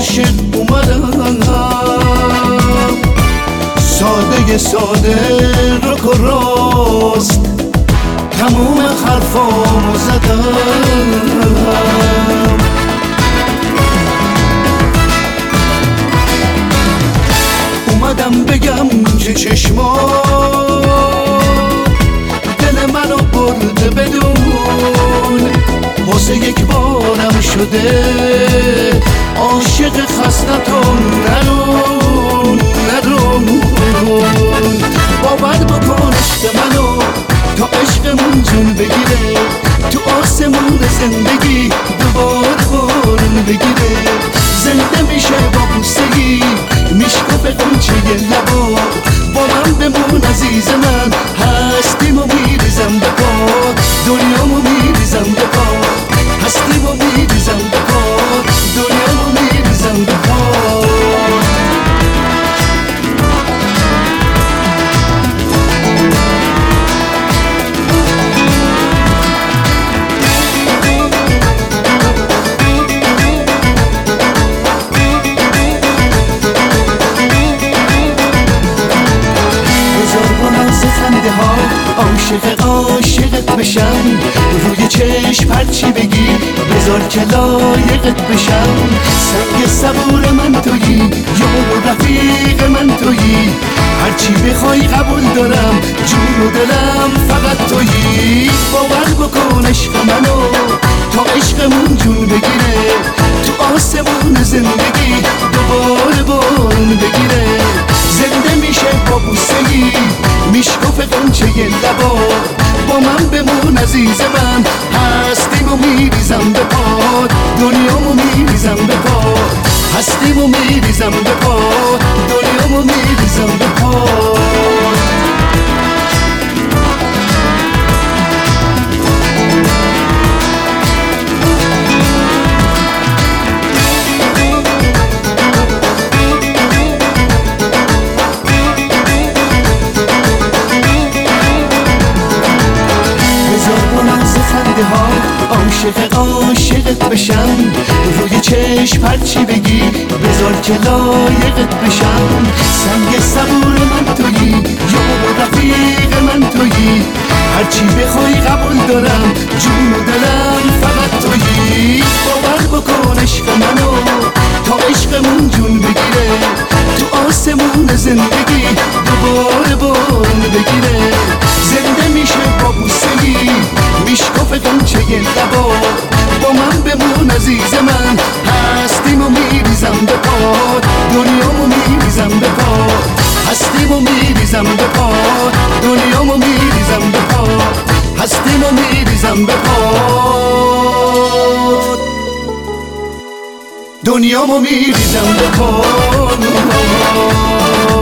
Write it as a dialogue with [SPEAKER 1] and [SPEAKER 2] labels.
[SPEAKER 1] عاشق اومدم، ساده ساده رک و راست تموم حرفامو زدم. اومدم بگم که چشما دل منو برده بدون، واسه یک بارم شده عاشق خستتون نرون نرون. باور بکن عشق منو تا عشقمون جون بگیره، تو آسمون زندگی دوباره بارون بگیره. زنده میشه با بوسه‌ای میشکفه قنچه لبا، با من بمون عزیز من، هستیم و میریزم به پا، دنیامو میریزم به پا، هستیم و میریزم به پا، دنیامو میریزم به پا. عاشق عاشقت بشم، روی چشم هرچی بگی بذار که لایقت بشم. سنگ صبور من تویی، یار و رفیق من تویی، هرچی بخوای قبول دارم، جون و دلم فقط تویی. باور بکن عشق منو تا عشقمون جون بگیره، تو آسمون زندگی دوباره بارون بگیره. زنده میشه با بوسه‌ای میشکفه قنچه لبا، با من بمون عزیز من، هستیم و میریزم به پا، دنیامو میریزم به پا، هستیم و میریزم به پا، دنیامو میریزم به پا. عاشق عاشقت بشم، روی چشم هرچی بگی بذار که لایقت بشم. سنگ صبور من تویی، یار و رفیق من تویی، هرچی بخوای قبول دارم، جون و دلم فقط تویی. باور بکن عشق منو تا عشقمون جون بگیره، تو آسمون زندگی دوباره بارون بگیره. زنده میشه با بوسه‌ای میشکفه قنچه لبا، با من بمون عزیز من، هستیم و میریزم به پا، دنیامو میریزم به پا، هستیم و میریزم به پا، دنیامو میریزم به پا، هستیم و میریزم به پا، دنیامو میریزم به پا.